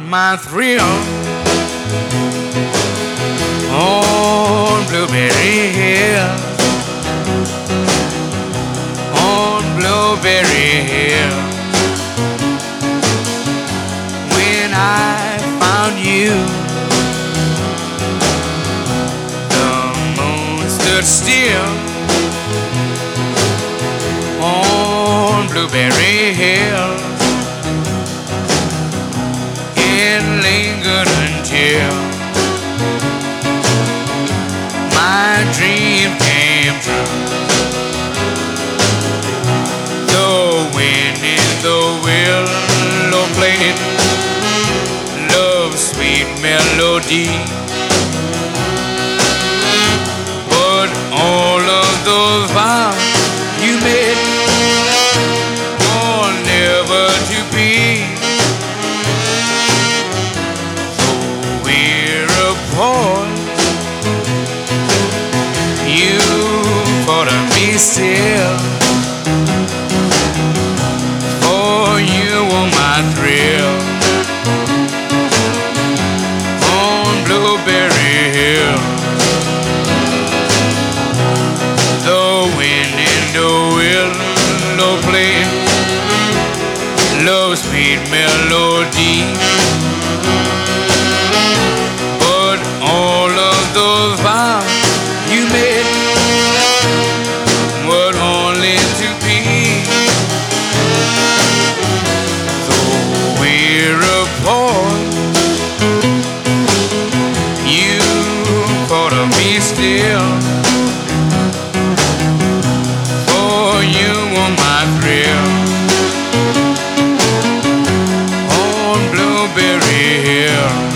my thrill on Blueberry Hill, on Blueberry Hill. When I found you, the moon stood still on Blueberry Hill. It lingered until my dream came true. The wind in the willow played love's sweet melody, but all of those vows you made were never to be. So we're apart, you thought of me still, for you were my thrill on Blueberry Hill. The wind in the willow played love's sweet melody, but all of those vows you made were only to be. Though we're apart, you thought of me still, for you were my thrill on Blueberry Hill.